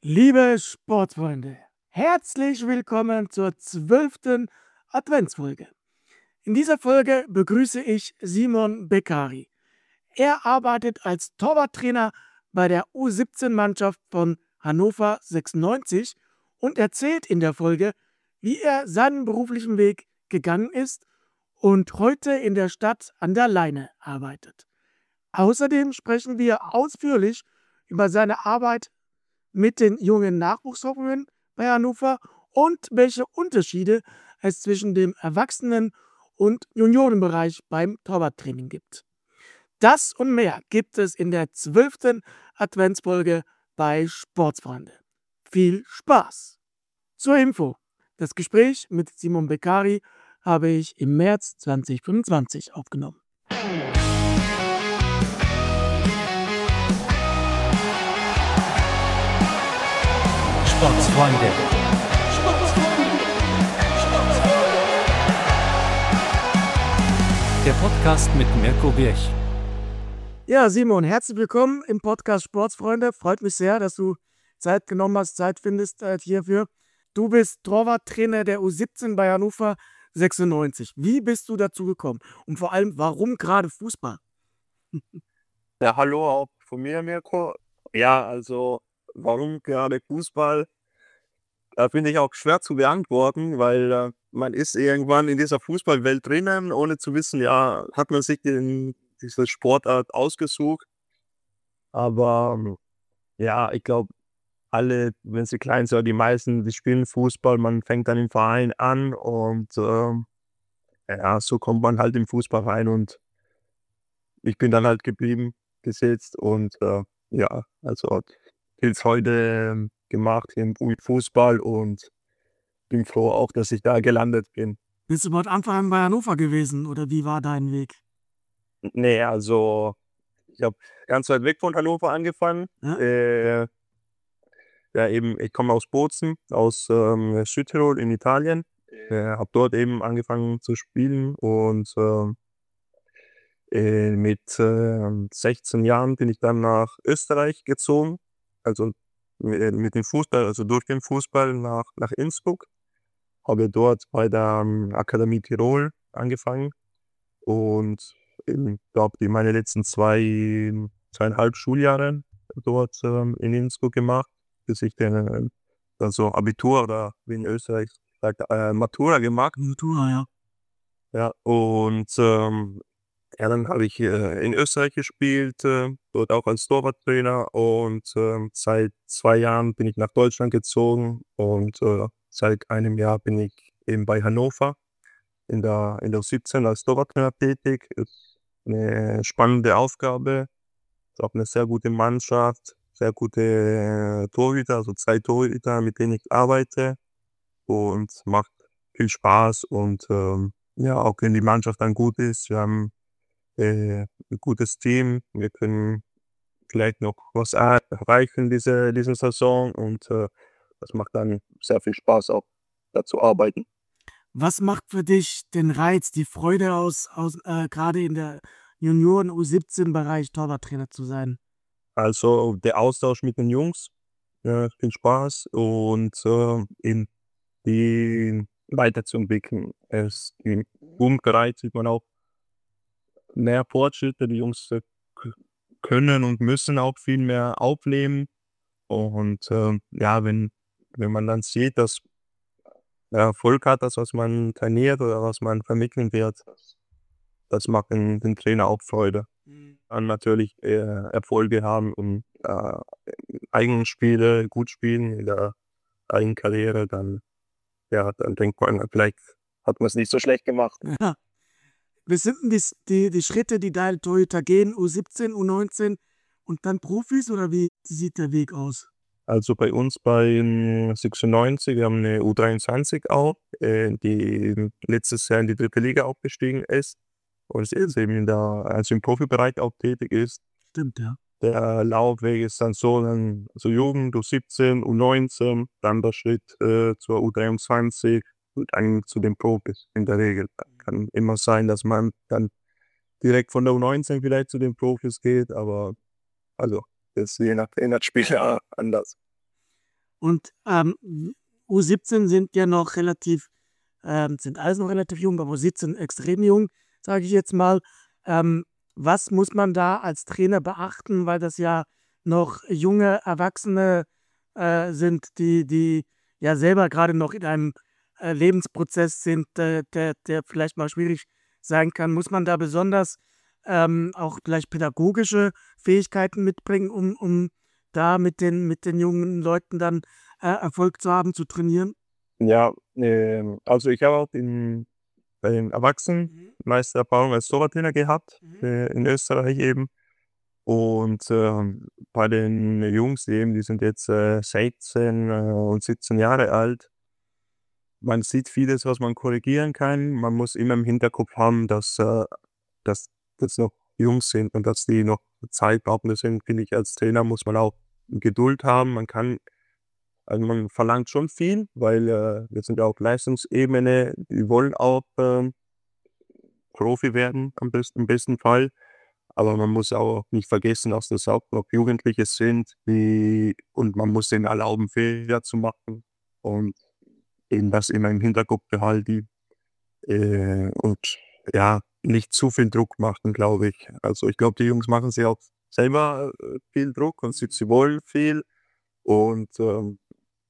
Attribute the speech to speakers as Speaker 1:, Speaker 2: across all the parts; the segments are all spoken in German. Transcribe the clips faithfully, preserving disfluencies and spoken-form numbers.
Speaker 1: Liebe Sportfreunde, herzlich willkommen zur zwölften Adventsfolge. In dieser Folge begrüße ich Simon Beccari. Er arbeitet als Torwarttrainer bei der U siebzehn-Mannschaft von Hannover sechsundneunzig und erzählt in der Folge, wie er seinen beruflichen Weg gegangen ist und heute in der Stadt an der Leine arbeitet. Außerdem sprechen wir ausführlich über seine Arbeit mit den jungen Nachwuchshoffnungen bei Hannover und welche Unterschiede es zwischen dem Erwachsenen- und Juniorenbereich beim Torwarttraining gibt. Das und mehr gibt es in der zwölften Adventsfolge bei Sportsfreunde. Viel Spaß! Zur Info: Das Gespräch mit Simon Beccari habe ich im März zweitausendfünfundzwanzig aufgenommen.
Speaker 2: Sportsfreunde. Der Podcast mit Mirko Birch.
Speaker 1: Ja, Simon, herzlich willkommen im Podcast Sportsfreunde. Freut mich sehr, dass du Zeit genommen hast, Zeit findest äh, hierfür. Du bist Torwarttrainer der U siebzehn bei Hannover sechsundneunzig. Wie bist du dazu gekommen? Und vor allem, warum gerade Fußball?
Speaker 3: Ja, hallo auch von mir, Mirko. Ja, also warum gerade Fußball? Da finde ich auch schwer zu beantworten, weil äh, man ist irgendwann in dieser Fußballwelt drinnen, ohne zu wissen, ja, hat man sich den, diese Sportart ausgesucht. Aber ähm, ja, ich glaube, alle, wenn sie klein sind, die meisten, die spielen Fußball, man fängt dann im Verein an und ähm, ja, so kommt man halt im Fußball rein und ich bin dann halt geblieben, gesetzt und äh, ja, also jetzt heute ähm, gemacht im Fußball und bin froh auch, dass ich da gelandet bin.
Speaker 1: Bist du von Anfang an bei Hannover gewesen oder wie war dein Weg?
Speaker 3: Nee, also ich habe ganz weit weg von Hannover angefangen.
Speaker 1: Ja?
Speaker 3: Äh, ja, eben, ich komme aus Bozen, aus ähm, Südtirol in Italien. Äh, habe dort eben angefangen zu spielen und ähm, äh, mit äh, sechzehn Jahren bin ich dann nach Österreich gezogen. Also mit, mit dem Fußball, also durch den Fußball nach, nach Innsbruck. Habe dort bei der ähm, Akademie Tirol angefangen und eben, glaube ich, meine letzten zwei, zweieinhalb Schuljahre dort ähm, in Innsbruck gemacht, bis ich dann äh, also Abitur oder wie in Österreich sagt, äh, Matura gemacht.
Speaker 1: Natura, ja.
Speaker 3: Ja, und ähm, ja, dann habe ich äh, in Österreich gespielt, äh, dort auch als Torwarttrainer und ähm, seit zwei Jahren bin ich nach Deutschland gezogen und äh, seit einem Jahr bin ich eben bei Hannover in der, in der U siebzehn als Torwarttrainer tätig. Ist eine spannende Aufgabe, ist auch eine sehr gute Mannschaft, sehr gute äh, Torhüter, also zwei Torhüter, mit denen ich arbeite und macht viel Spaß und ähm, ja, auch wenn die Mannschaft dann gut ist, wir haben äh, ein gutes Team, wir können vielleicht noch was er- erreichen diese, diese Saison und äh, das macht dann sehr viel Spaß auch, da zu arbeiten.
Speaker 1: Was macht für dich den Reiz, die Freude aus, aus äh, gerade in der Junioren-U siebzehn-Bereich Torwarttrainer zu sein?
Speaker 3: Also der Austausch mit den Jungs, ja, viel Spaß und äh, eben die weiterzuentwickeln. Es, Im Jugendbereich sieht man auch mehr Fortschritte, die Jungs äh, k- können und müssen auch viel mehr aufnehmen. Und ähm, ja, wenn, wenn man dann sieht, dass er Erfolg hat, das, was man trainiert oder was man vermitteln wird, das, das macht den, den Trainer auch Freude.
Speaker 1: Mhm.
Speaker 3: Dann natürlich äh, Erfolge haben und äh, eigenen Spiele gut spielen in der eigenen Karriere, dann, ja, dann denkt man, vielleicht hat man es nicht so schlecht gemacht.
Speaker 1: Ja. Was sind denn die, die, die Schritte, die deine Torhüter gehen? U siebzehn, U neunzehn und dann Profis oder wie sieht der Weg aus?
Speaker 3: Also bei uns bei sechsundneunzig, wir haben eine U dreiundzwanzig auch, äh, die letztes Jahr in die dritte Liga aufgestiegen ist und jetzt eben in der, also im Profibereich auch tätig ist.
Speaker 1: Stimmt, ja.
Speaker 3: Der Laufweg ist dann so, dann so Jugend, U siebzehn, U neunzehn, dann der Schritt äh, zur U dreiundzwanzig und dann zu den Profis in der Regel. Kann immer sein, dass man dann direkt von der U neunzehn vielleicht zu den Profis geht, aber also das ist je nach, je nach Spieler anders.
Speaker 1: Und ähm, U siebzehn sind ja noch relativ, ähm, sind alles noch relativ jung, aber U siebzehn extrem jung, sage ich jetzt mal. Ähm, was muss man da als Trainer beachten, weil das ja noch junge Erwachsene äh, sind, die, die ja selber gerade noch in einem äh, Lebensprozess sind, äh, der, der vielleicht mal schwierig sein kann. Muss man da besonders ähm, auch vielleicht pädagogische Fähigkeiten mitbringen, um, um da mit den, mit den jungen Leuten dann äh, Erfolg zu haben, zu trainieren?
Speaker 3: Ja, ähm, also ich habe auch in, bei den Erwachsenen
Speaker 1: Mhm.
Speaker 3: meiste Erfahrung als Torwarttrainer gehabt,
Speaker 1: Mhm.
Speaker 3: äh, in Österreich eben. Und ähm, bei den Jungs eben, die sind jetzt äh, sechzehn äh, und siebzehn Jahre alt. Man sieht vieles, was man korrigieren kann. Man muss immer im Hinterkopf haben, dass, äh, dass das noch Jungs sind und dass die noch Zeit brauchen. Deswegen finde ich, als Trainer muss man auch Geduld haben. Man kann, also man verlangt schon viel, weil äh, wir sind ja auf Leistungsebene. Die wollen auch ähm, Profi werden, am besten, im besten Fall. Aber man muss auch nicht vergessen, dass das auch noch Jugendliche sind, die, und man muss denen erlauben, Fehler zu machen und eben das immer im Hinterkopf behalten, äh, und ja, nicht zu viel Druck machen, glaube ich. Also ich glaube, die Jungs machen sich auch selber äh, viel Druck und sie, sie wollen viel und ähm,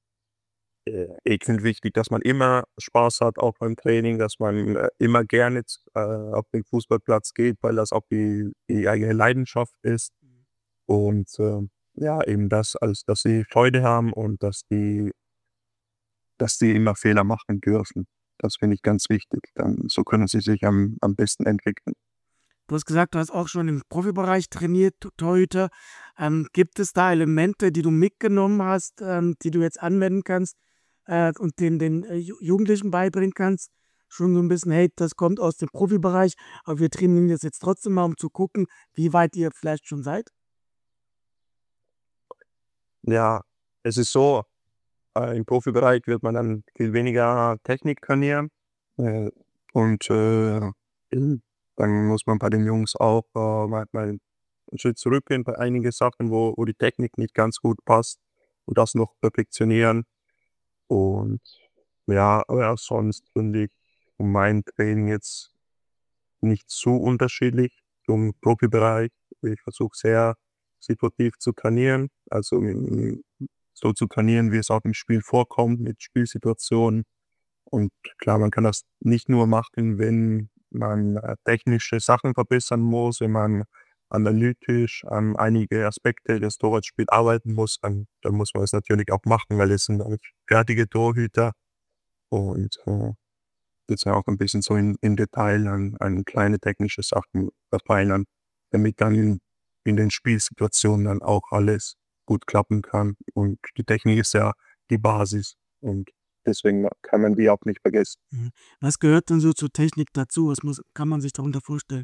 Speaker 3: äh, ich finde wichtig, dass man immer Spaß hat, auch beim Training, dass man äh, immer gerne äh, auf den Fußballplatz geht, weil das auch die, die eigene Leidenschaft ist. Und ähm, ja, eben das, als dass sie Freude haben und dass die, dass die immer Fehler machen dürfen. Das finde ich ganz wichtig. Dann, so können sie sich am, am besten entwickeln.
Speaker 1: Du hast gesagt, du hast auch schon im Profibereich trainiert, T- Torhüter. Ähm, gibt es da Elemente, die du mitgenommen hast, ähm, die du jetzt anwenden kannst äh, und den, den äh, Ju- Jugendlichen beibringen kannst? Schon so ein bisschen, hey, das kommt aus dem Profibereich, aber wir trainieren das jetzt trotzdem mal, um zu gucken, wie weit ihr vielleicht schon seid.
Speaker 3: Ja, es ist so, äh, im Profibereich wird man dann viel weniger Technik trainieren. Äh, und äh, mhm. Dann muss man bei den Jungs auch äh, manchmal einen Schritt zurückgehen bei einigen Sachen, wo, wo die Technik nicht ganz gut passt und das noch perfektionieren. Und ja, aber auch sonst finde ich mein Training jetzt nicht zu unterschiedlich zum Profibereich. Ich versuche sehr situativ zu trainieren, also mm, so zu trainieren, wie es auch im Spiel vorkommt, mit Spielsituationen. Und klar, man kann das nicht nur machen, wenn man äh, technische Sachen verbessern muss, wenn man analytisch an einige Aspekte des Torwartspiels arbeiten muss, dann, dann muss man es natürlich auch machen, weil es sind halt fertige Torhüter und äh, jetzt ja auch ein bisschen so in, im Detail an, an kleine technische Sachen verfeinern, damit dann in, in den Spielsituationen dann auch alles gut klappen kann. Und die Technik ist ja die Basis und deswegen kann man die auch nicht vergessen.
Speaker 1: Mhm. Was gehört denn so zur Technik dazu? Was muss, kann man sich darunter vorstellen?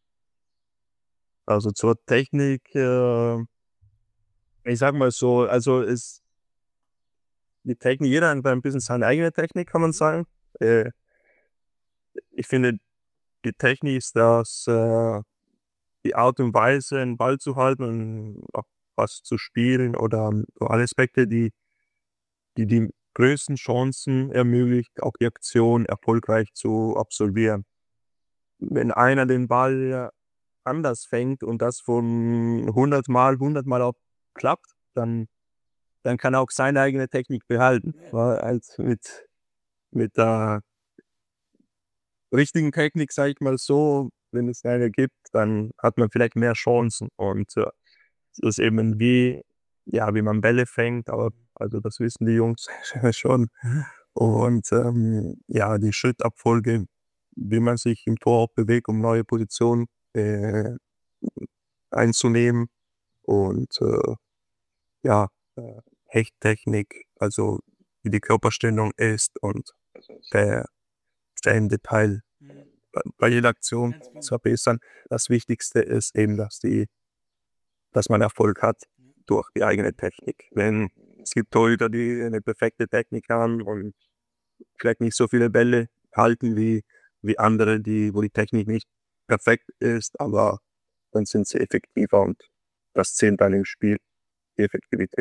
Speaker 3: Also zur Technik, äh, ich sag mal so, also ist die Technik, jeder hat ein bisschen seine eigene Technik, kann man sagen. Äh, ich finde, die Technik ist das, äh, die Art und Weise, einen Ball zu halten und auch was zu spielen oder so alle Aspekte, die die, die größten Chancen ermöglicht, auch die Aktion erfolgreich zu absolvieren. Wenn einer den Ball anders fängt und das von hundert Mal, hundert Mal auch klappt, dann, dann kann er auch seine eigene Technik behalten. Weil als mit, mit der richtigen Technik, sage ich mal so, wenn es eine gibt, dann hat man vielleicht mehr Chancen. Und äh, es ist eben wie, ja, wie man Bälle fängt, aber also das wissen die Jungs schon.
Speaker 1: Mhm.
Speaker 3: Und ähm, ja, die Schrittabfolge, wie man sich im Tor auch bewegt, um neue Positionen äh, einzunehmen. Und äh, ja, äh, Hechttechnik, also wie die Körperstellung ist und der, der im Detail
Speaker 1: Mhm.
Speaker 3: bei bei jeder Aktion
Speaker 1: Ganz
Speaker 3: zu
Speaker 1: viel.
Speaker 3: verbessern. Das Wichtigste ist eben, dass die, dass man Erfolg hat durch die eigene Technik. Wenn es gibt Torhüter, die eine perfekte Technik haben und vielleicht nicht so viele Bälle halten wie, wie andere, die, wo die Technik nicht perfekt ist, aber dann sind sie effektiver und das zählt dann im Spiel, die Effektivität.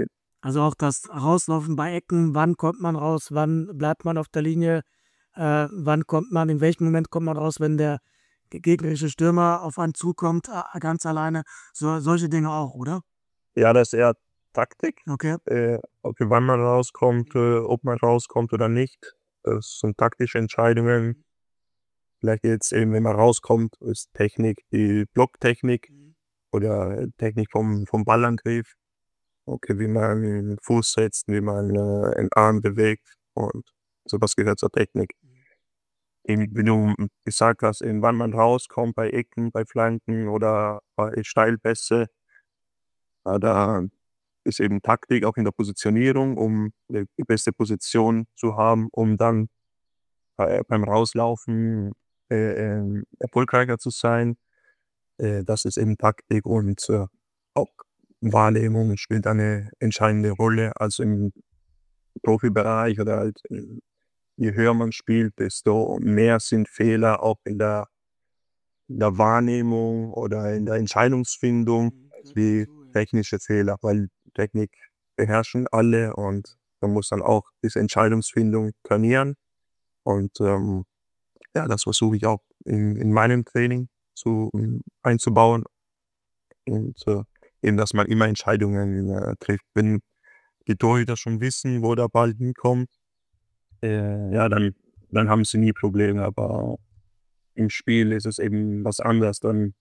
Speaker 1: Also auch das Rauslaufen bei Ecken, wann kommt man raus, wann bleibt man auf der Linie, äh, wann kommt man, in welchem Moment kommt man raus, wenn der gegnerische Stürmer auf einen zukommt, äh, ganz alleine. So, solche Dinge auch, oder?
Speaker 3: Ja, das ist eher Taktik,
Speaker 1: Okay.
Speaker 3: äh, okay, wann man rauskommt, äh, ob man rauskommt oder nicht. Das sind taktische Entscheidungen. Vielleicht jetzt eben, wenn man rauskommt, ist Technik, die Blocktechnik oder Technik vom, vom Ballangriff. Okay, wie man den Fuß setzt, wie man äh, den Arm bewegt und sowas gehört zur Technik. Eben, wie du gesagt hast, eben, wann man rauskommt bei Ecken, bei Flanken oder bei Steilpässe, ja, da ist eben Taktik auch in der Positionierung, um die die beste Position zu haben, um dann bei, beim Rauslaufen äh, ähm, erfolgreicher zu sein. Äh, das ist eben Taktik und äh, auch Wahrnehmung spielt eine entscheidende Rolle. Also im Profibereich oder halt, äh, je höher man spielt, desto mehr sind Fehler auch in der, in der Wahrnehmung oder in der Entscheidungsfindung wie technische Fehler, weil Technik beherrschen alle und man muss dann auch diese Entscheidungsfindung trainieren. Und ähm, ja, das versuche ich auch in, in meinem Training zu, ähm, einzubauen und äh, eben, dass man immer Entscheidungen äh, trifft. Wenn die Torhüter schon wissen, wo der Ball hinkommt, äh, ja, dann, dann haben sie nie Probleme. Aber im Spiel ist es eben was anderes. Dann,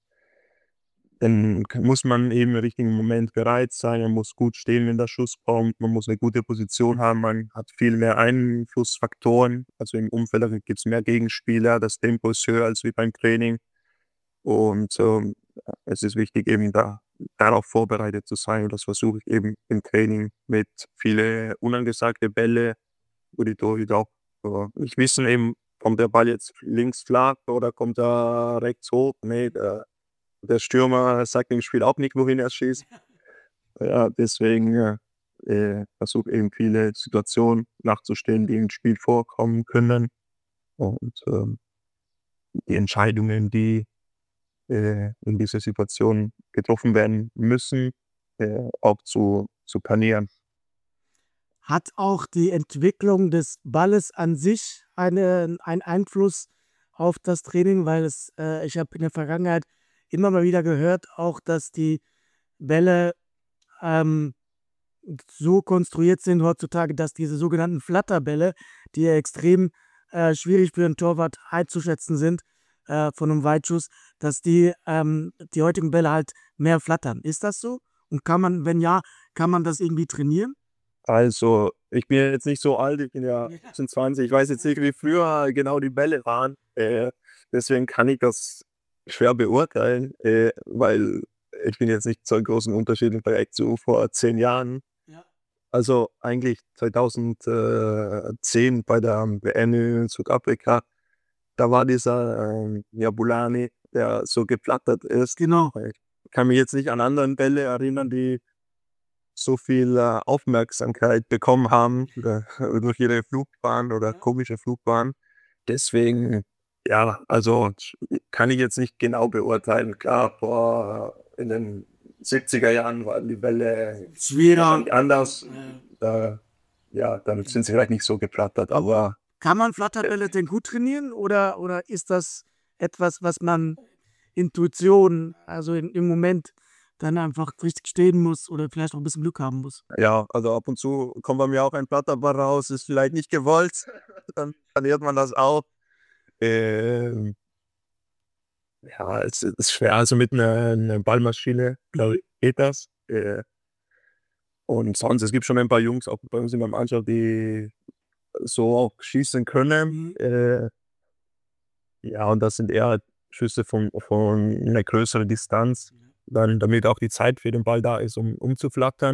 Speaker 3: dann k- muss man eben im richtigen Moment bereit sein. Man muss gut stehen, wenn der Schuss kommt. Man muss eine gute Position haben. Man hat viel mehr Einflussfaktoren. Also im Umfeld gibt es mehr Gegenspieler. Das Tempo ist höher als wie beim Training. Und ähm, es ist wichtig, eben da, darauf vorbereitet zu sein. Und das versuche ich eben im Training mit viele unangesagte Bälle, wo die Torhüter auch äh, nicht wissen, eben, kommt der Ball jetzt links flach oder kommt er rechts hoch. Nee, der, der Stürmer sagt im Spiel auch nicht, wohin er schießt. Ja, deswegen äh, äh, versuche eben viele Situationen nachzustellen, die im Spiel vorkommen können. Und ähm, die Entscheidungen, die äh, in dieser Situation getroffen werden müssen, äh, auch zu, zu panieren.
Speaker 1: Hat auch die Entwicklung des Balles an sich eine, einen Einfluss auf das Training, weil es, äh, ich habe in der Vergangenheit immer mal wieder gehört, auch dass die Bälle ähm, so konstruiert sind heutzutage, dass diese sogenannten Flatterbälle, die ja extrem äh, schwierig für einen Torwart einzuschätzen sind, äh, von einem Weitschuss, dass die, ähm, die heutigen Bälle halt mehr flattern. Ist das so? Und kann man, wenn ja, kann man das irgendwie trainieren?
Speaker 3: Also, ich bin jetzt nicht so alt, ich bin ja
Speaker 1: Ja.
Speaker 3: achtundzwanzig, ich weiß jetzt nicht, wie früher genau die Bälle waren. Äh, deswegen kann ich das schwer beurteilen, äh, weil ich bin jetzt nicht so einen großen Unterschied im Vergleich zu vor zehn Jahren.
Speaker 1: Ja.
Speaker 3: Also eigentlich zweitausendzehn bei der W M in Südafrika, da war dieser ähm, Jabulani, der so geflattert ist.
Speaker 1: Genau.
Speaker 3: Ich kann mich jetzt nicht an anderen Bälle erinnern, die so viel äh, Aufmerksamkeit bekommen haben äh, durch ihre Flugbahn oder
Speaker 1: Ja.
Speaker 3: komische Flugbahn. Deswegen, ja, also sch- kann ich jetzt nicht genau beurteilen. Klar, vor in den siebziger Jahren waren die Bälle
Speaker 1: Schwerer.
Speaker 3: wahrscheinlich anders.
Speaker 1: Äh,
Speaker 3: Äh, ja, dann sind sie vielleicht nicht so geflattert, aber
Speaker 1: Kann man Flatterbälle denn gut trainieren oder, oder ist das etwas, was man Intuition, also in, im Moment dann einfach richtig stehen muss oder vielleicht auch ein bisschen Glück haben muss?
Speaker 3: ja, also ab und zu kommt bei mir auch ein Flatterball raus, ist vielleicht nicht gewollt, dann trainiert man das auch. Ähm, Ja, es ist schwer. Also mit einer 'ner Ballmaschine, glaube ich, geht das. Äh, und sonst, es gibt schon ein paar Jungs, auch bei uns in der Mannschaft, die so auch schießen können.
Speaker 1: Mhm.
Speaker 3: Äh, ja, und das sind eher Schüsse von von 'ner größeren Distanz, dann damit auch die Zeit für den Ball da ist, um umzuflattern.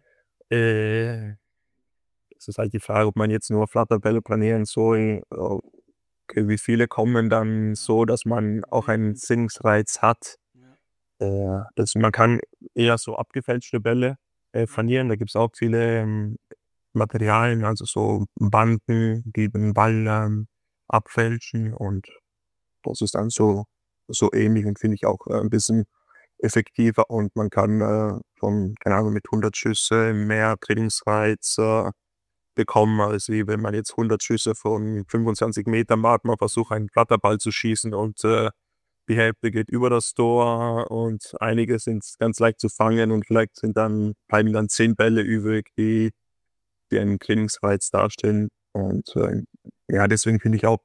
Speaker 3: Äh, Es ist halt die Frage, ob man jetzt nur Flatterbälle trainieren soll. Okay, wie viele kommen dann so, dass man auch einen Sinnesreiz hat? Äh, das man kann eher so abgefälschte Bälle, äh, trainieren. Da gibt's auch viele, ähm, Materialien, also so Banden, die den Ball, ähm, abfälschen und das ist dann so so ähnlich und finde ich auch, äh, 'n bisschen effektiver und man kann äh, von, keine Ahnung, mit hundert Schüsse mehr Trainingsreiz äh, bekommen, als wie wenn man jetzt hundert Schüsse von fünfundzwanzig Metern macht. Man versucht, einen Flatterball zu schießen und äh, die Hälfte geht über das Tor und einige sind ganz leicht zu fangen und vielleicht sind dann, bleiben dann zehn Bälle übrig, die, die einen Trainingsreiz darstellen. Und äh, ja, deswegen finde ich auch,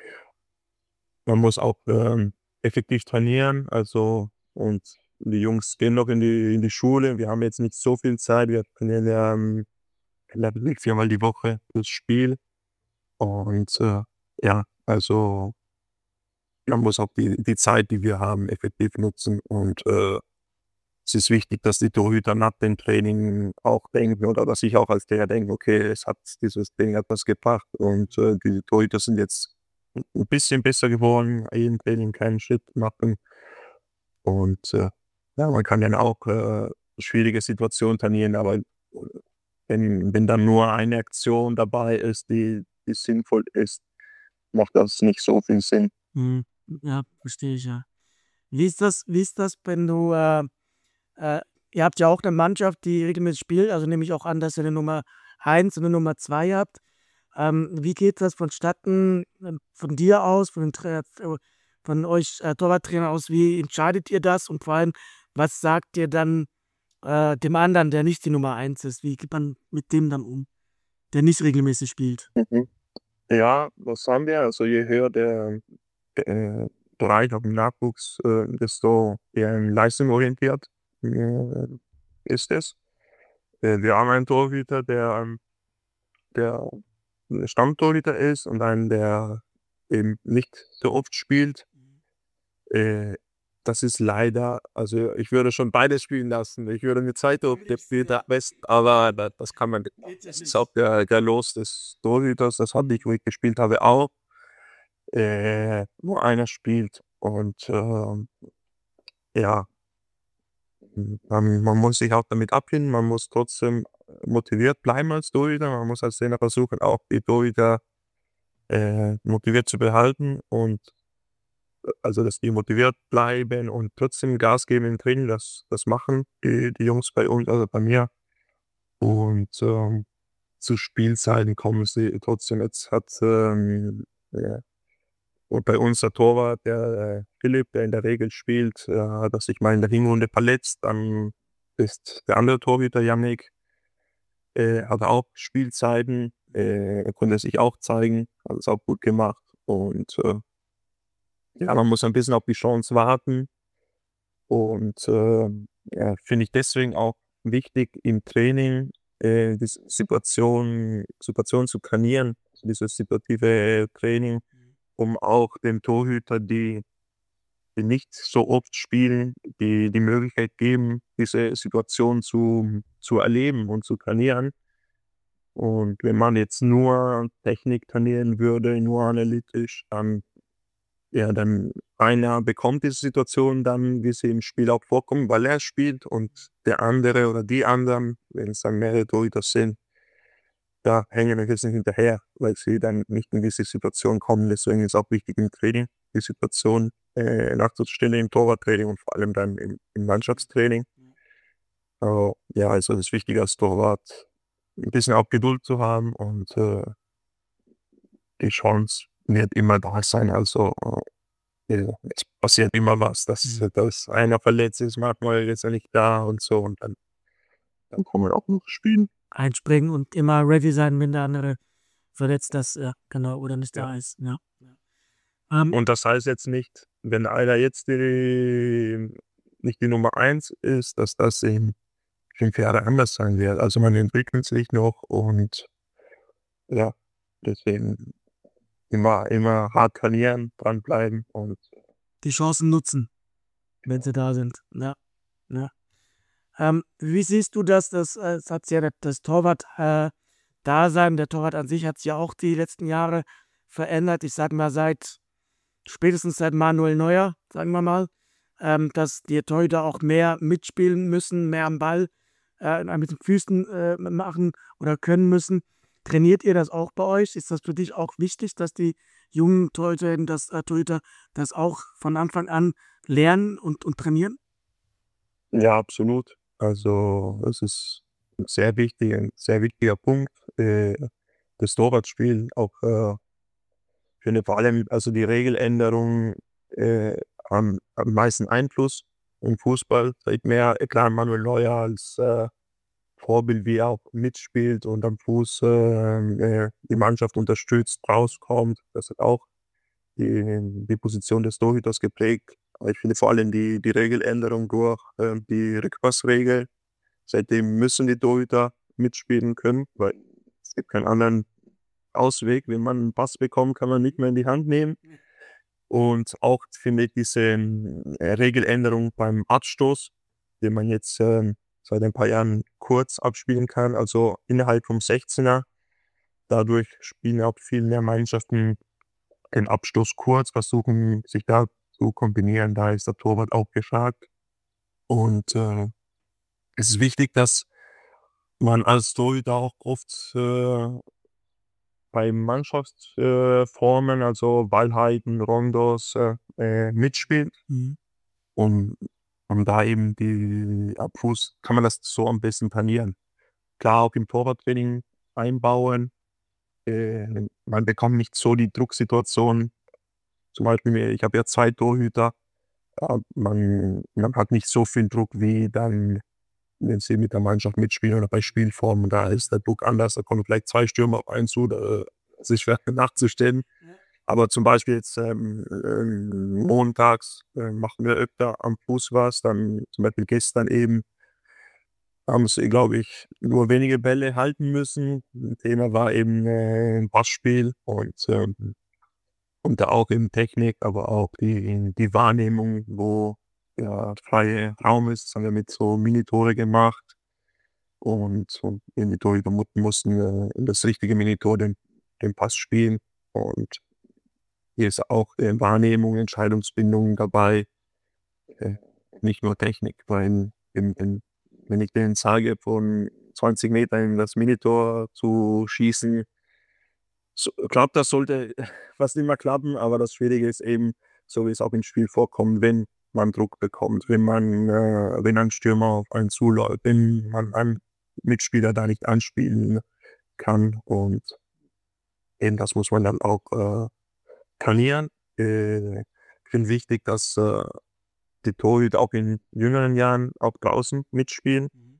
Speaker 3: man muss auch ähm, effektiv trainieren. Also, und die Jungs gehen noch in die, in die Schule. Wir haben jetzt nicht so viel Zeit. Wir trainieren ja ähm, relativ viermal die Woche das Spiel. Und äh, ja, also man muss auch die, die Zeit, die wir haben, effektiv nutzen. Und äh, es ist wichtig, dass die Torhüter nach dem Training auch denken oder dass ich auch als Trainer denke, okay, es hat dieses Training etwas gebracht und äh, die Torhüter sind jetzt ein bisschen besser geworden, jeden Training keinen Schritt machen. Und äh, ja, man kann dann auch äh, schwierige Situationen trainieren, aber wenn, wenn dann nur eine Aktion dabei ist, die, die sinnvoll ist, macht das nicht so viel Sinn.
Speaker 1: Mhm. Ja, verstehe ich, ja. Wie ist das, wie ist das, wenn du, äh, äh, ihr habt ja auch eine Mannschaft, die regelmäßig spielt, also nehme ich auch an, dass ihr eine Nummer eins und eine Nummer zwei habt. Ähm, wie geht das vonstatten, ähm, von dir aus, von, den, Tra- äh, von euch äh, Torwarttrainer aus, wie entscheidet ihr das und vor allem, was sagt ihr dann äh, dem anderen, der nicht die Nummer eins ist? Wie geht man mit dem dann um, der nicht regelmäßig spielt?
Speaker 3: Mhm. Ja, was haben wir? Also je höher der äh, Bereich auf dem Nachwuchs, äh, desto eher leistungsorientiert äh, ist es. Äh, wir haben einen Torhüter, der, ähm, der Stammtorhüter ist und einen, der eben nicht so oft spielt. Äh, das ist leider, also ich würde schon beides spielen lassen. Ich würde eine Zeit auf der spielt am besten, aber da, das kann man nicht machen. Das ist auch der, der Los des Torhüters, das hatte ich, wo ich gespielt habe, auch. Äh, nur einer spielt und ähm, ja, man, man muss sich auch damit abfinden, man muss trotzdem motiviert bleiben als Torhüter, man muss als Trainer versuchen, auch die Torhüter äh, motiviert zu behalten und äh, also, dass die motiviert bleiben und trotzdem Gas geben im Training, das, das machen die, die Jungs bei uns, also bei mir. Und ähm, zu Spielzeiten kommen sie trotzdem. Jetzt hat ähm, ja, und bei uns der Torwart, der äh, Philipp, der in der Regel spielt, äh, hat er sich mal in der Hinrunde verletzt. Dann ist der andere Torhüter, Yannick, äh, hat auch Spielzeiten, äh, er konnte sich auch zeigen, hat es auch gut gemacht. Und äh, ja, man muss ein bisschen auf die Chance warten. Und äh, ja, finde ich deswegen auch wichtig im Training, äh, die Situation, Situation zu trainieren, also dieses situative Training, um auch dem Torhüter, die, die nicht so oft spielen, die, die Möglichkeit geben, diese Situation zu, zu erleben und zu trainieren. Und wenn man jetzt nur Technik trainieren würde, nur analytisch, dann, ja, dann einer bekommt diese Situation dann, wie sie im Spiel auch vorkommen, weil er spielt und der andere oder die anderen, wenn es dann mehrere Torhüter sind, da hängen wir jetzt nicht hinterher, weil sie dann nicht in diese Situation kommen. Deswegen ist auch wichtig im Training, die Situation äh, nachzustellen im Torwarttraining und vor allem dann im, im Mannschaftstraining. Äh, ja, also es ist wichtig als Torwart, ein bisschen auch Geduld zu haben und äh, die Chance wird immer da sein. Also äh, ja, es passiert immer was, dass,
Speaker 1: Mhm.
Speaker 3: dass einer verletzt ist, manchmal ist er nicht da und so und dann, dann kommen wir auch noch spielen.
Speaker 1: Einspringen und immer ready sein, wenn der andere verletzt das, ja, genau, oder nicht da
Speaker 3: Ja.
Speaker 1: ist. Ja. Ähm,
Speaker 3: Und das heißt jetzt nicht, wenn einer jetzt die, nicht die Nummer eins ist, dass das in fünf Jahren anders sein wird. Also man entwickelt sich noch und ja, deswegen immer, immer hart trainieren, dranbleiben und
Speaker 1: die Chancen nutzen, wenn sie da sind. Ja, ja. Ähm, wie siehst du das? Das, äh, das hat ja das, das Torwart-Dasein, der Torwart an sich hat sich ja auch die letzten Jahre verändert. Ich sag mal, seit spätestens seit Manuel Neuer, sagen wir mal, ähm, dass die Torhüter auch mehr mitspielen müssen, mehr am Ball äh, mit den Füßen äh, machen oder können müssen. Trainiert ihr das auch bei euch? Ist das für dich auch wichtig, dass die jungen Torhüter, das, äh, Torhüter das auch von Anfang an lernen und, und trainieren?
Speaker 3: Ja, absolut. Also, es ist 'n sehr wichtig 'n sehr wichtiger Punkt, äh, das Torwartspiel auch, äh finde vor allem also die Regeländerungen, äh, haben am meisten Einfluss im Fußball. Seit mehr äh, klar, Manuel Neuer als, äh, Vorbild, wie er auch mitspielt und am Fuß, ähm, äh, die Mannschaft unterstützt, rauskommt. Das hat auch die die Position des Torhüters geprägt. Aber ich finde vor allem die die Regeländerung durch, ähm, die Rückpassregel. Seitdem müssen die Torhüter mitspielen können, weil es gibt keinen anderen Ausweg. Wenn man 'n Pass bekommt, kann man nicht mehr in die Hand nehmen. Und auch finde ich diese, ähm, äh, Regeländerung beim Abstoß, den man jetzt, ähm, seit ein paar Jahren kurz abspielen kann, also innerhalb vom Sechzehner. Dadurch spielen auch viel mehr Mannschaften den Abstoß kurz, versuchen sich da zu kombinieren. Da ist der Torwart auch gefragt. Und, äh, es ist wichtig, dass man als Torhüter auch oft, äh, bei Mannschaftsformen, äh, Formen, also Ballhalten, Rondos, äh, äh, mitspielt.
Speaker 1: Mhm.
Speaker 3: Und um da eben die am Fuß kann man das so am besten trainieren. Klar, auch im Torwarttraining einbauen. Äh, man bekommt nicht so die Drucksituation. Zum Beispiel, mir ich habe ja zwei Torhüter. Ja, man man hat nicht so viel Druck wie dann, wenn sie mit der Mannschaft mitspielen oder bei Spielformen. Da ist der Druck anders. Da kommen vielleicht zwei Stürmer auf einen zu, da ist es schwer nachzustellen.
Speaker 1: Ja.
Speaker 3: Aber zum Beispiel jetzt, ähm, ähm, montags, äh, machen wir öfter am Fuß was. Dann zum Beispiel gestern eben haben sie, glaube ich, nur wenige Bälle halten müssen. Thema war eben, äh, 'n Passspiel und, ähm und da auch eben Technik, aber auch die die Wahrnehmung, wo der freie Raum ist. Das haben wir mit so Minitore gemacht und und eben die Torhüter mu mussten, äh, in das richtige Minitor den den Pass spielen. Und hier ist auch, äh, Wahrnehmung, Entscheidungsfindung dabei, äh, nicht nur Technik, weil im im wenn ich denen sage, von zwanzig Meter in das Minitor zu schießen so klappt das, sollte fast immer klappen, aber das Schwierige ist eben, so wie es auch im Spiel vorkommt, wenn man Druck bekommt, wenn man äh, wenn ein Stürmer auf einen zuläuft, wenn man einen Mitspieler da nicht anspielen kann und eben das muss man dann auch, äh, trainieren. Äh, ich finde wichtig, dass, äh, die Torhüter auch in jüngeren Jahren auch draußen mitspielen.
Speaker 1: Mhm.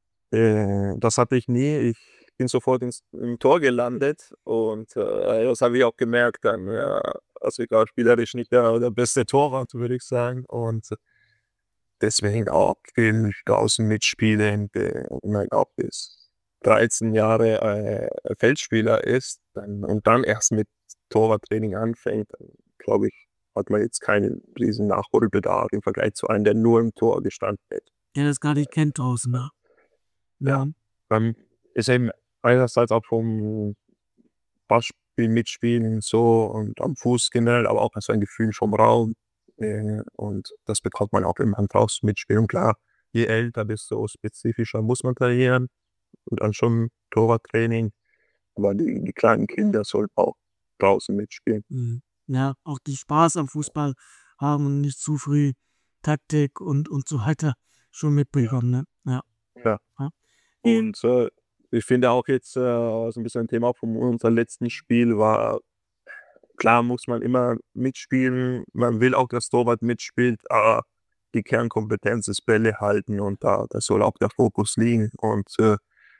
Speaker 3: Äh, das hatte ich nie. Ich bin sofort ins im Tor gelandet und, äh, das habe ich auch gemerkt dann, ja. Also, ich war spielerisch nicht der der beste Torwart, würde ich sagen. Und deswegen auch viel draußen mitspielen, äh, wenn man auch bis dreizehn Jahre, äh, Feldspieler ist, dann und dann erst mit Torwarttraining anfängt, dann glaube ich, hat man jetzt keinen riesen Nachholbedarf im Vergleich zu einem, der nur im Tor gestanden hätte.
Speaker 1: Der das gar nicht kennt draußen, ne?
Speaker 3: Ja,
Speaker 1: Ja.
Speaker 3: dann ist eben einerseits auch vom Passspiel mitspielen so und am Fuß generell, aber auch so ein Gefühl vom Raum. Äh, und das bekommt man auch, wenn man draußen mitspielt. Und klar, je älter, desto spezifischer muss man trainieren und dann schon Torwarttraining. Aber die die kleinen Kinder sollten auch draußen mitspielen.
Speaker 1: Mhm. Ja, auch die Spaß am Fußball haben und nicht zu früh Taktik und und so weiter schon mitbekommen, ne? Ja.
Speaker 3: Ja.
Speaker 1: Ja. In
Speaker 3: Und, äh, ich finde auch jetzt, äh, so ein bisschen ein Thema von unserem letzten Spiel war klar muss man immer mitspielen. Man will auch, dass Torwart mitspielt, aber die Kernkompetenz ist Bälle halten und da da soll auch der Fokus liegen. Und, äh,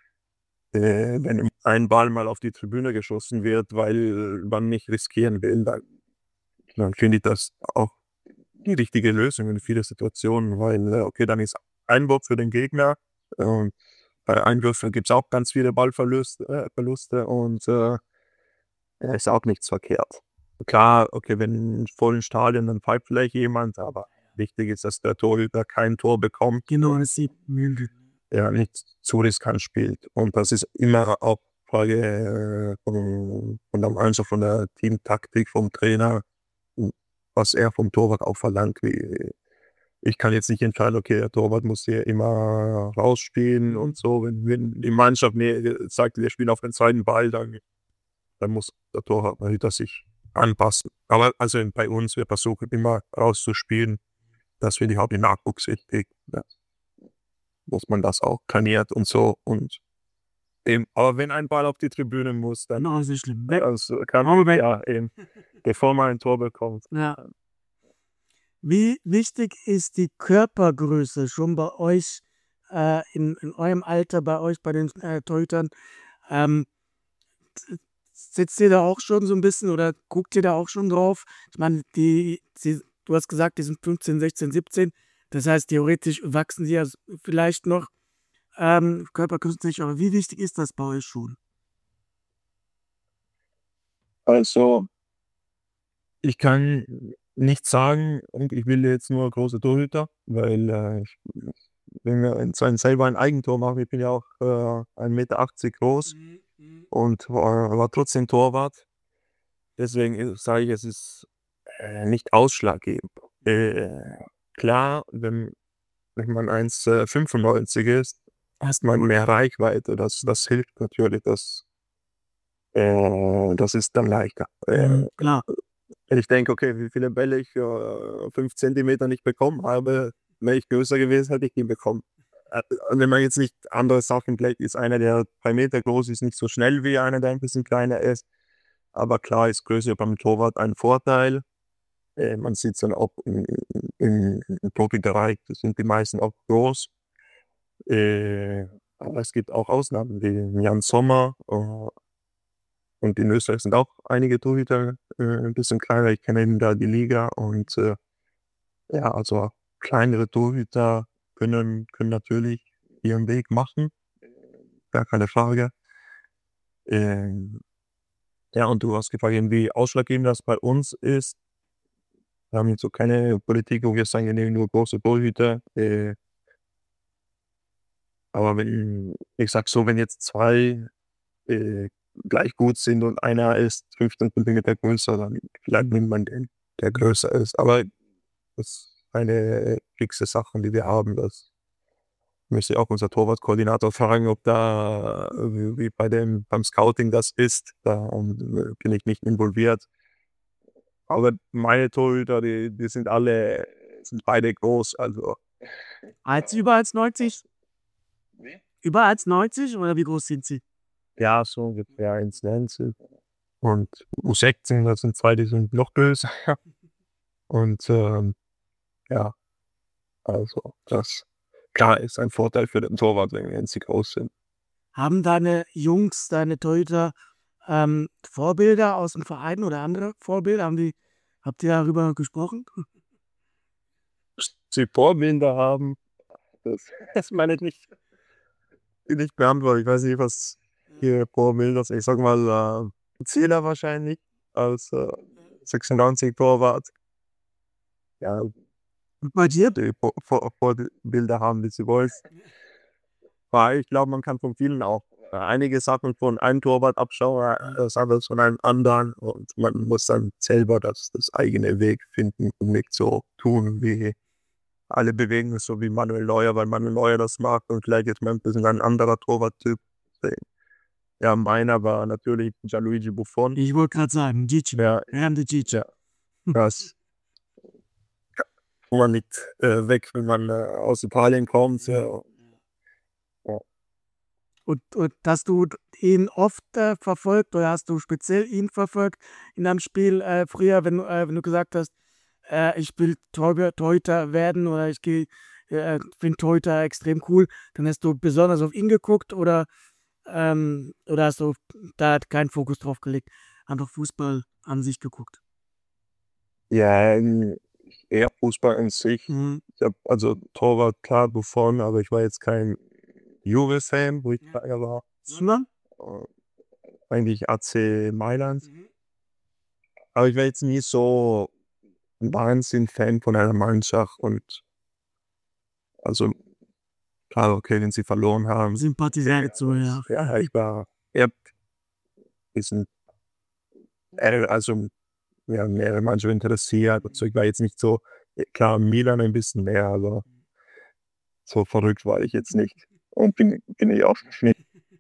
Speaker 3: äh, wenn ein Ball mal auf die Tribüne geschossen wird, weil man nicht riskieren will, dann dann finde ich das auch die richtige Lösung in viele Situationen, weil, äh, okay, dann ist Einwurf für den Gegner. Und bei Einwürfen gibt's auch ganz viele Ballverluste äh, Verluste und, äh, ja, ist auch nichts verkehrt. Klar, okay, wenn im vollen Stadion, dann pfeift vielleicht jemand, aber wichtig ist, dass der Torhüter kein Tor bekommt
Speaker 1: genau,
Speaker 3: und
Speaker 1: das sieht müde.
Speaker 3: ja nicht zu riskant spielt. Und das ist immer auch Frage, äh, von von der Mannschaft, von der Teamtaktik, vom Trainer, hm, was er vom Torwart auch verlangt. Wie ich kann jetzt nicht entscheiden, okay, der Torwart muss hier immer rausspielen
Speaker 1: Mhm.
Speaker 3: und so. Wenn wenn die Mannschaft mir sagt, wir spielen auf den zweiten Ball, dann dann muss der Torhüter sich anpassen. Aber also bei uns, wir versuchen immer rauszuspielen. Das finde ich auch im Nachwuchs wichtig. Ja. muss man das auch trainiert und so. Und eben, aber wenn ein Ball auf die Tribüne muss, dann
Speaker 1: No, ist nicht schlimm. Weg.
Speaker 3: also kann
Speaker 1: Machen wir weg.
Speaker 3: ja eben, bevor man ein Tor bekommt.
Speaker 1: Ja. Wie wichtig ist die Körpergröße schon bei euch äh, in, in eurem Alter, bei euch, bei den äh, Torhütern? Ähm, s- sitzt ihr da auch schon so ein bisschen oder guckt ihr da auch schon drauf? Ich meine, die, sie, du hast gesagt, die sind fünfzehn, sechzehn, siebzehn. Das heißt, theoretisch wachsen sie ja s- vielleicht noch ähm, körperkünstlich, aber wie wichtig ist das bei euch schon?
Speaker 3: Also, ich kann nicht sagen, und ich will jetzt nur große Torhüter, weil äh, ich, wenn wir in- so ein, selber ein Eigentor machen, ich bin ja auch äh, ein Meter achtzig groß und war, war trotzdem Torwart. Deswegen ist- sage ich, es ist äh, nicht ausschlaggebend. Äh, klar, wenn, wenn man eins Komma fünfundneunzig ist, hat man mehr Reichweite. Das, das hilft natürlich. Das, äh, das ist dann leichter. Äh,
Speaker 1: Mhm, klar.
Speaker 3: Wenn ich denke, okay, wie viele Bälle ich für fünf Zentimeter nicht bekommen habe, wäre ich größer gewesen, hätte ich die bekommen. Äh, Wenn man jetzt nicht andere Sachen, vielleicht ist einer, der drei Meter groß ist, nicht so schnell wie einer, der ein bisschen kleiner ist. Aber klar ist Größe beim Torwart ein Vorteil. Äh, man sieht es dann auch im, im, im Profibereich, das sind die meisten auch groß. Äh, aber es gibt auch Ausnahmen wie Jan Sommer. Äh, und in Österreich sind auch einige Torhüter äh, ein bisschen kleiner. Ich kenne eben da die Liga und äh, ja, also kleinere Torhüter können, können natürlich ihren Weg machen, gar keine Frage. Ähm, ja, und du hast gefragt, eben, wie ausschlaggebend das bei uns ist. Wir haben jetzt so keine Politik, wo wir sagen, wir nehmen nur große Torhüter. Äh, aber wenn, ich sag so, wenn jetzt zwei äh, gleich gut sind und einer ist fünfzehn Zentimeter größer, dann vielleicht nimmt man den, der größer ist. Aber das ist eine fixe Sache, die wir haben. Das müsste auch unser Torwartkoordinator fragen, ob da äh, wie wie bei dem beim Scouting das ist. Da ähm, bin ich nicht involviert. Aber meine Torhüter, die, die sind alle, sind beide groß. Also
Speaker 1: Als über eins neunzig? Über eins neunzig oder wie groß sind sie?
Speaker 3: ja, so ungefähr eins neunzig. Und U sechzehn, das sind zwei, die sind noch größer. Und ähm, ja, also das klar ist ein Vorteil für den Torwart, wenn sie groß sind.
Speaker 1: Haben deine Jungs, deine Torhüter ähm, Vorbilder aus dem Verein oder andere Vorbilder? Haben die, habt ihr darüber gesprochen?
Speaker 3: Sie Vorbilder haben, das, das meine ich nicht, nicht beantwortet. Ich weiß nicht, was hier Vorbilder sind. Ich sag mal, äh, Zähler wahrscheinlich als äh, sechsundneunzig Torwart. Ja,
Speaker 1: Und bei dir?
Speaker 3: die Vor Vor Vorbilder haben, wie sie wollen. Weil ich glaube, man kann von vielen auch äh, einige Sachen von einem Torwart abschauen, äh, das andere von einem anderen. Und man muss dann selber das, das eigene Weg finden und nicht so tun, wie alle bewegen, so wie Manuel Neuer, weil Manuel Neuer das macht und vielleicht jetzt mal ein bisschen ein anderer Torwarttyp. Ja, meiner war natürlich Gianluigi Buffon.
Speaker 1: Ich wollte gerade sagen, Gigi.
Speaker 3: Ja,
Speaker 1: Grande Gigi.
Speaker 3: ja, das kann man nicht äh, weg, wenn man äh, aus Italien kommt. Ja. Ja.
Speaker 1: Und, und hast du ihn oft äh, verfolgt oder hast du speziell ihn verfolgt in deinem Spiel äh, früher, wenn, du, äh, wenn du gesagt hast, äh, ich will Torhüter Torhüter werden oder ich äh, finde Torhüter extrem cool, dann hast du besonders auf ihn geguckt oder, ähm, oder hast du da keinen Fokus drauf gelegt, einfach Fußball an sich geguckt?
Speaker 3: Ja, ähm, eher Fußball an sich.
Speaker 1: Mhm.
Speaker 3: Ich habe also Torwart, klar, Buffon, aber ich war jetzt kein Juve-Fan, wo ich
Speaker 1: Ja.
Speaker 3: kleiner war.
Speaker 1: Sondern?
Speaker 3: Äh, Eigentlich A C Mailand.
Speaker 1: Mhm.
Speaker 3: Aber ich war jetzt nie so ein Wahnsinn-Fan von einer Mannschaft und also klar, okay, wenn sie verloren haben.
Speaker 1: Sympathisant so, ja.
Speaker 3: Ja, ich war eher bisschen, äh, also ja, mehrere Mannschaften interessiert. Also ich war jetzt nicht so, äh, klar, Milan ein bisschen mehr, aber so verrückt war ich jetzt nicht. Und bin, bin ich auch nicht.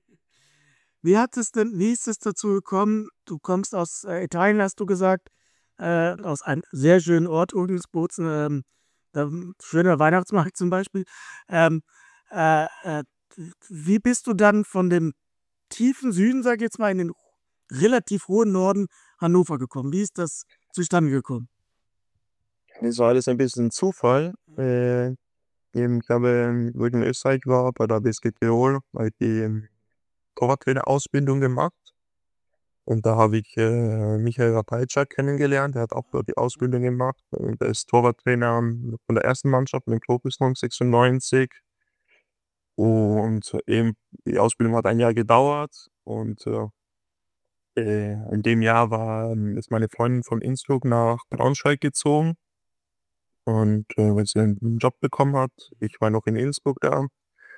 Speaker 1: Wie hat es denn, wie ist es dazu gekommen? Du kommst aus äh, Italien, hast du gesagt, äh, aus einem sehr schönen Ort, übrigens Bozen, ähm, da, schöner Weihnachtsmarkt zum Beispiel. Ähm, Äh, äh, wie bist du dann von dem tiefen Süden, sag ich jetzt mal, in den relativ hohen Norden Hannover gekommen? Wie ist das zustande gekommen?
Speaker 3: Das war alles ein bisschen Zufall. Äh, eben, ich habe, wo ich in Österreich war, bei der B S G Tirol, habe ich die ähm, Torwarttrainerausbildung gemacht. Und da habe ich äh, Michael Ratajczak kennengelernt. Der hat auch dort die Ausbildung gemacht. Und er ist Torwarttrainer von der ersten Mannschaft mit dem Globus sechsundneunzig. Und eben, die Ausbildung hat ein Jahr gedauert. Und äh, äh, in dem Jahr war, ähm, ist meine Freundin von Innsbruck nach Braunschweig gezogen. Und äh, weil sie einen Job bekommen hat. Ich war noch in Innsbruck da.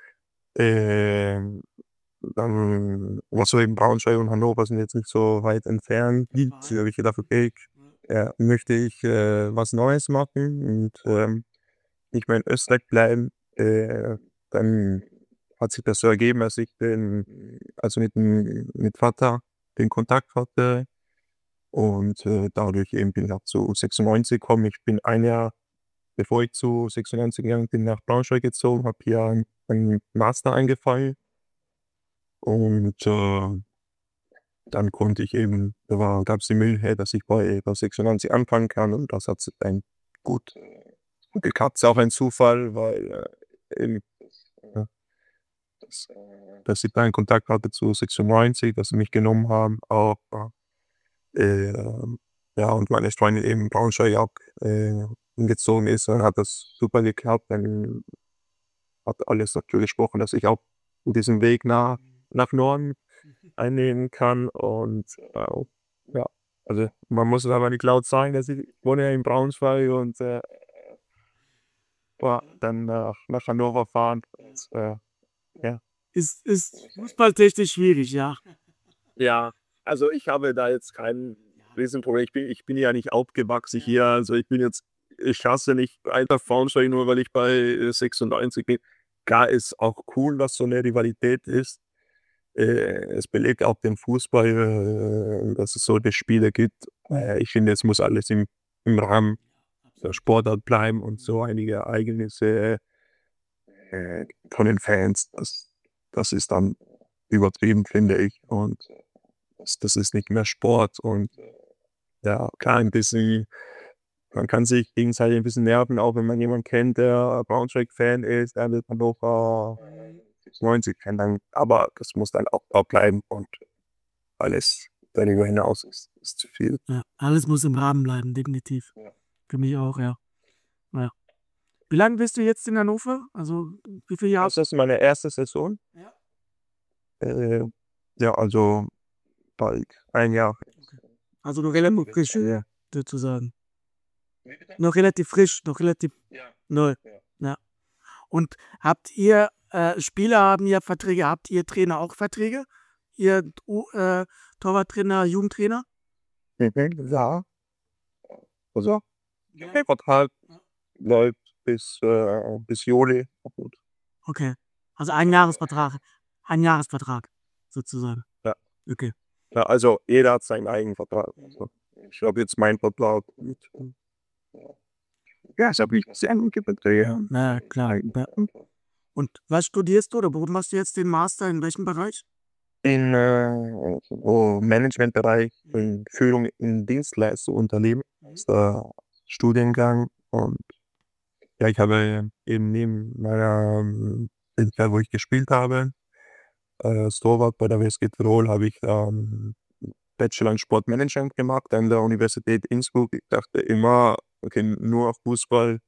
Speaker 3: Ähm, dann, also eben Braunschweig und Hannover sind jetzt nicht so weit entfernt. Da habe ich gedacht, okay, ja, möchte ich äh, was Neues machen und ähm, nicht mehr in Österreich bleiben. Äh, dann hat sich das so ergeben, dass ich den, also mit, dem, mit Vater den Kontakt hatte und äh, dadurch eben bin ich auch zu sechsundneunzig gekommen. Ich bin ein Jahr, bevor ich zu sechsundneunzig gegangen bin, nach Braunschweig gezogen, habe hier einen, einen Master angefangen und äh, dann konnte ich eben, da war, gab es die Möglichkeit, dass ich bei, bei sechsundneunzig anfangen kann und das hat dann gut gut geklappt. Ist auch ein Zufall, weil äh, eben, ja, dass, äh, dass ich da einen Kontakt hatte zu sechsundneunzig, dass sie mich genommen haben, auch äh, ja, und meine Freundin eben in Braunschweig auch äh, umgezogen ist, dann hat das super geklappt. Dann hat alles dafür gesprochen, dass ich auch diesen Weg nach, nach Norden einnehmen kann und äh, ja, also man muss es aber nicht laut sagen, dass ich, ich wohne ja in Braunschweig und äh, boah, dann nach, nach Hannover fahren. Und, äh, ja.
Speaker 1: Ist, ist fußballtechnisch schwierig, ja.
Speaker 3: Ja, also ich habe da jetzt kein Riesenproblem. Ich bin, ich bin ja nicht aufgewachsen hier. Also ich bin jetzt, ich hasse nicht Eintracht Braunschweig, nur weil ich bei äh, sechsundneunzig bin. Klar ist auch cool, dass so eine Rivalität ist. Äh, es belegt auch den Fußball, äh, dass es so die Spiele gibt. Äh, ich finde, es muss alles im, im Rahmen der Sportart bleiben und so einige Ereignisse äh, von den Fans, das, das ist dann übertrieben, finde ich. Und das, das ist nicht mehr Sport. Und ja, klar, ein bisschen, man kann sich gegenseitig ein bisschen nerven, auch wenn man jemanden kennt, der Braunschweig-Fan ist, der will Hannover neunzig-Fan, dann, aber das muss dann auch da bleiben und alles darüber hinaus ist, ist zu viel.
Speaker 1: Ja, alles muss im Rahmen bleiben, definitiv.
Speaker 3: Ja.
Speaker 1: Für mich auch, ja. ja. Wie lange bist du jetzt in Hannover? Also, wie viele Jahre?
Speaker 3: Das ist meine erste Saison.
Speaker 1: Ja.
Speaker 3: Äh, ja, also bald ein Jahr.
Speaker 1: Also noch relativ frisch, ja. sozusagen. Noch relativ frisch, noch relativ
Speaker 3: Ja.
Speaker 1: neu.
Speaker 3: Ja.
Speaker 1: Ja. Und habt ihr, äh, Spieler haben ja Verträge, habt ihr Trainer auch Verträge? Ihr äh, Torwarttrainer, Jugendtrainer?
Speaker 3: Mhm, ja. Also, der Vertrag läuft bis, äh, bis Juli. Gut.
Speaker 1: Okay. Also ein Jahresvertrag. Ein Jahresvertrag, sozusagen.
Speaker 3: Ja.
Speaker 1: Okay.
Speaker 3: Ja, also jeder hat seinen eigenen Vertrag. Also, ich habe jetzt meinen Vertrag mit. Ja, das habe ich sehr gut Verträge.
Speaker 1: Na klar. Ja. Und was studierst du oder wo machst du jetzt den Master? In welchem Bereich?
Speaker 3: In äh, so Managementbereich, in Führung in Dienstleistungsunternehmen. Das ist der Studiengang. Und ja, ich habe eben neben meiner ähm, Tätigkeit, wo ich gespielt habe, äh, als Torwart bei der W S G Tirol, habe ich ähm, Bachelor in Sportmanagement gemacht an der Universität Innsbruck. Ich dachte immer, okay, nur Fußball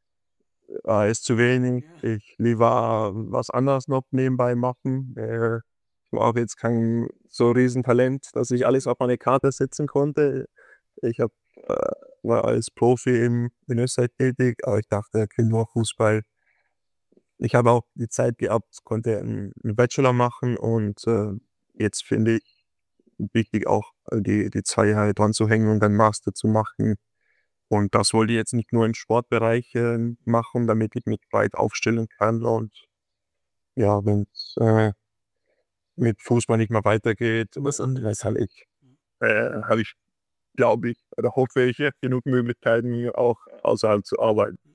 Speaker 3: äh, ist zu wenig. Ich lieber was anderes noch nebenbei machen. Äh, ich war auch jetzt kein so Riesentalent, dass ich alles auf meine Karte setzen konnte. Ich hab, äh, war als Profi in, in Österreich tätig, aber ich dachte, okay, nur Fußball. Ich habe auch die Zeit gehabt, konnte einen, einen Bachelor machen und äh, jetzt finde ich wichtig auch äh, die, die zwei Jahre dran zu hängen und dann Master zu machen. Und das wollte ich jetzt nicht nur im Sportbereich äh, machen, damit ich mich breit aufstellen kann. Und ja, wenn es äh, mit Fußball nicht mehr weitergeht, was anderes habe ich, äh, habe ich, glaube ich, oder hoffe ich, genug Möglichkeiten, auch außerhalb zu arbeiten.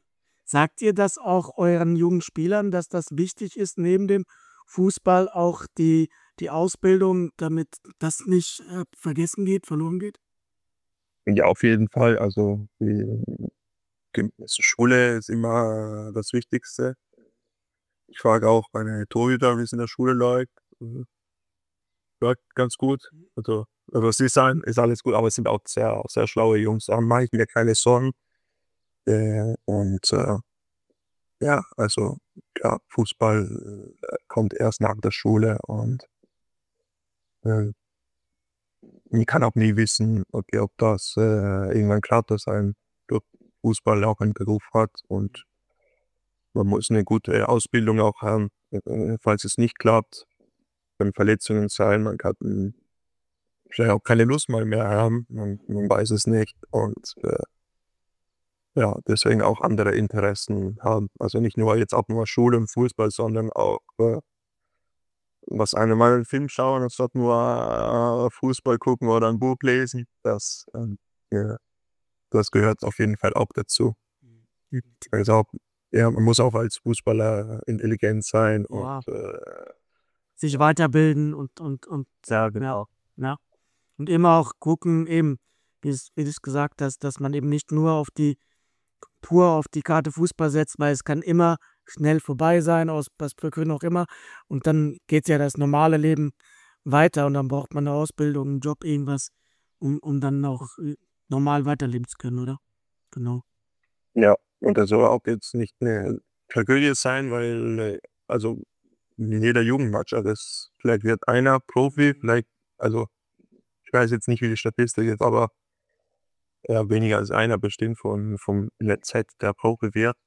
Speaker 1: Sagt ihr das auch euren jungen Spielern, dass das wichtig ist, neben dem Fußball auch die, die Ausbildung, damit das nicht äh, vergessen geht, verloren geht?
Speaker 3: Ja, auf jeden Fall. Also die Gym Schule ist immer das Wichtigste. Ich frage auch meine Torhüter, wie es in der Schule läuft. Mhm. Läuft ganz gut. Also also sie sagen, ist alles gut, aber es sind auch sehr sehr schlaue Jungs. Da mache ich mir keine Sorgen. Äh, und, äh, ja, also, ja, Fußball, äh, kommt erst nach der Schule und, äh, man kann auch nie wissen, okay, ob das, äh, irgendwann klappt, dass ein durch Fußball auch einen Beruf hat und man muss eine gute Ausbildung auch haben, äh, falls es nicht klappt. Können Verletzungen sein, man kann, hm, vielleicht auch keine Lust mal mehr haben, man man weiß es nicht und, äh, ja, deswegen auch andere Interessen haben. Also, nicht nur jetzt auch nur Schule und Fußball, sondern auch, äh, was einem mal 'n Film schauen, anstatt nur, äh, Fußball gucken oder ein Buch lesen. Das, ähm, ja, das gehört auf jeden Fall auch dazu.
Speaker 1: Mhm.
Speaker 3: Also, ja, man muss auch als Fußballer intelligent sein und,
Speaker 1: Ja,
Speaker 3: äh
Speaker 1: sich weiterbilden und, und, und
Speaker 3: ja,
Speaker 1: ja,
Speaker 3: genau.
Speaker 1: ja. Und immer auch gucken, eben, wie es, wie du es gesagt hast, dass man eben nicht nur auf die pur auf die Karte Fußball setzt, weil es kann immer schnell vorbei sein, aus was für Gründen auch immer. Und dann geht ja das normale Leben weiter und dann braucht man eine Ausbildung, einen Job, irgendwas, um, um dann auch äh, normal weiterleben zu können, oder? Genau.
Speaker 3: Ja, und das soll auch jetzt nicht 'ne Tragödie sein, weil, äh also, in jeder Jugendmannschaft ist vielleicht wird einer Profi, vielleicht also, ich weiß jetzt nicht, wie die Statistik ist, aber, ja, weniger als einer bestimmt von vom N Z, der Profi wird.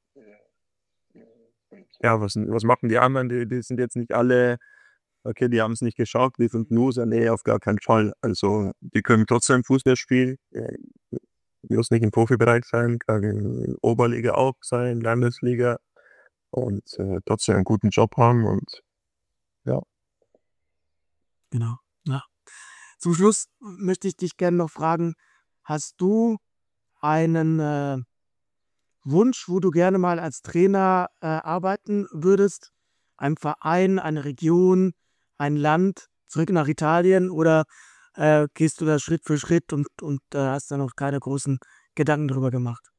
Speaker 3: Ja, was was machen die anderen? Die die sind jetzt nicht alle okay, die haben's nicht geschafft, die sind Loser. Ne, auf gar keinen Fall. Also, die können trotzdem Fußball spielen. Äh, muss nicht im Profibereich sein, kann in Oberliga auch sein, Landesliga und, äh, trotzdem einen guten Job haben und ja.
Speaker 1: Genau. Ja. Zum Schluss möchte ich dich gerne noch fragen, hast du einen äh, Wunsch, wo du gerne mal als Trainer äh, arbeiten würdest? Ein Verein, eine Region, ein Land, zurück nach Italien oder äh, gehst du da Schritt für Schritt und, und äh, hast da noch keine großen Gedanken drüber gemacht?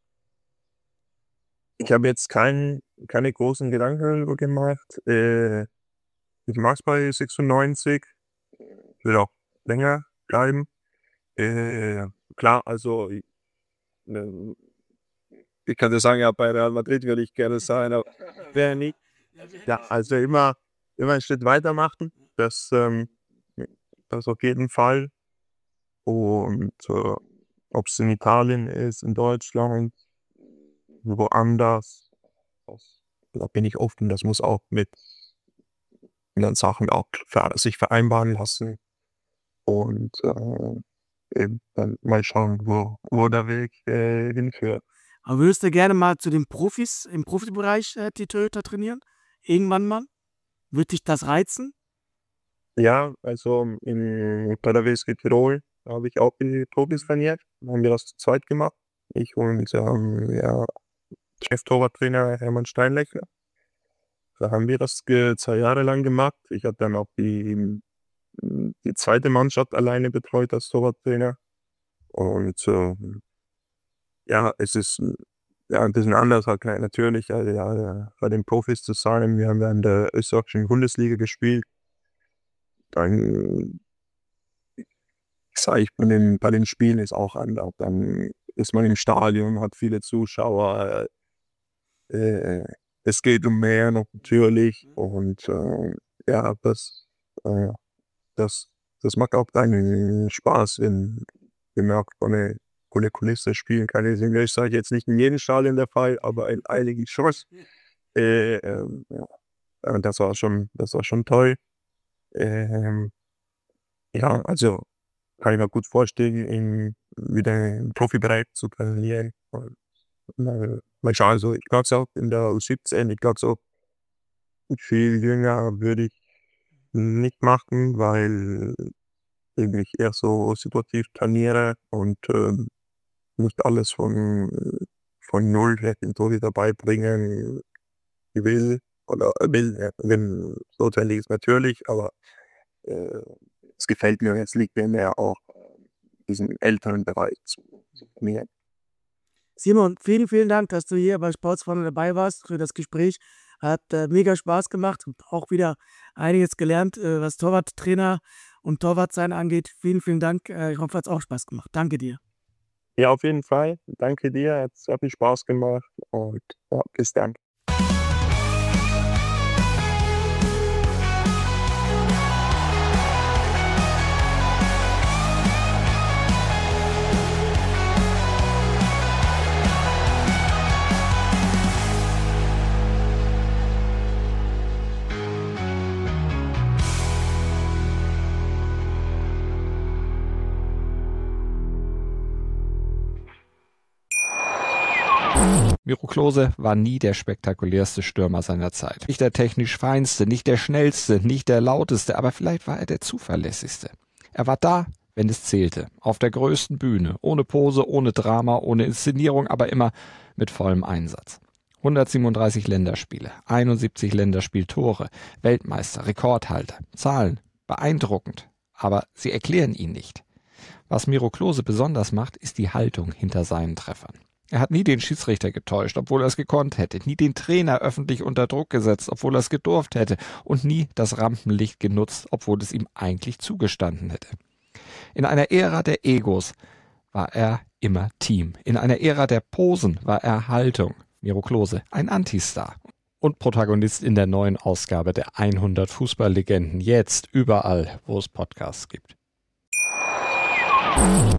Speaker 3: Ich habe jetzt kein keine großen Gedanken darüber gemacht. Äh, ich mag's bei sechsundneunzig, will auch länger bleiben. Äh, klar, also, i ähm, ich kann dir sagen, ja, bei Real Madrid würde ich gerne sein, aber wäre nicht. Ja, also immer immer 'n Schritt weitermachen, das, ähm das auf jeden Fall. Und, äh, ob's in Italien ist, in Deutschland, woanders, das da bin ich offen. Das muss auch mit anderen Sachen auch ver sich vereinbaren lassen und, äh, eben dann mal schauen, wo wo der Weg, äh, hinführt.
Speaker 1: Aber würdest du gerne mal zu den Profis im Profibereich äh, die Torhüter trainieren? Irgendwann mal? Würde dich das reizen?
Speaker 3: Ja, also, in bei der W S G Tirol habe ich auch die Profis trainiert. Da haben wir das zu zweit gemacht. Ich und, ähm, ja, Cheftorwarttrainer Hermann Steinlechner. Da haben wir das ge zwei Jahre lang gemacht. Ich habe dann auch die hm, die zweite Mannschaft alleine betreut als Torwarttrainer. Und, ähm, ja, es ist, hm, ja, 'n bisschen anders halt na natürlich, äh, ja, bei den Profis zu sein. Wir haben ja in der österreichischen Bundesliga gespielt. Dann sage ich, bei den bei den Spielen ist auch anders. Dann ist man im Stadion, hat viele Zuschauer, äh, es geht um mehr noch natürlich und, äh, ja, das äh, das das macht auch einen Spaß, wenn wenn man auch vor 'ne vor 'ne Kulisse spielen kann. Das ist in Österreich jetzt nicht in jedem Stadion der Fall, aber in einigen schon. Äh, ähm, ja, äh, das war schon das war schon toll. Ähm, ja, also kann ich mir gut vorstellen, in wieder im Profibereich zu trainieren und mal mal schauen. Also, ich glaube es auch in der U siebzehn, ich glaube so viel jünger würde ich nicht machen, weil irgendwie ich eher so situativ trainiere und, ähm, nicht alles von von null den Torhüter beibringen will oder will, ja, wenn es notwendig ist natürlich, aber äh, es gefällt mir, es liegt mir mehr auch äh, diesen älteren Bereich zu, zu mir.
Speaker 1: Simon, vielen, vielen Dank, dass du hier bei Sportsfreunde dabei warst für das Gespräch. Hat äh, mega Spaß gemacht und auch wieder einiges gelernt, äh, was Torwarttrainer und Torwartsein angeht. Vielen, vielen Dank. Äh, ich hoffe, es hat auch Spaß gemacht. Danke dir.
Speaker 3: Ja, auf jeden Fall. Danke dir, hat sehr viel Spaß gemacht und ja, bis dann.
Speaker 2: Miro Klose war nie der spektakulärste Stürmer seiner Zeit. Nicht der technisch feinste, nicht der schnellste, nicht der lauteste, aber vielleicht war er der zuverlässigste. Er war da, wenn es zählte, auf der größten Bühne, ohne Pose, ohne Drama, ohne Inszenierung, aber immer mit vollem Einsatz. hundertsiebenunddreißig Länderspiele, einundsiebzig Länderspieltore, Weltmeister, Rekordhalter, Zahlen, beeindruckend, aber sie erklären ihn nicht. Was Miro Klose besonders macht, ist die Haltung hinter seinen Treffern. Er hat nie den Schiedsrichter getäuscht, obwohl er es gekonnt hätte, nie den Trainer öffentlich unter Druck gesetzt, obwohl er es gedurft hätte und nie das Rampenlicht genutzt, obwohl es ihm eigentlich zugestanden hätte. In einer Ära der Egos war er immer Team. In einer Ära der Posen war er Haltung. Miro Klose, ein Antistar und Protagonist in der neuen Ausgabe der hundert Fußballlegenden, jetzt überall, wo es Podcasts gibt.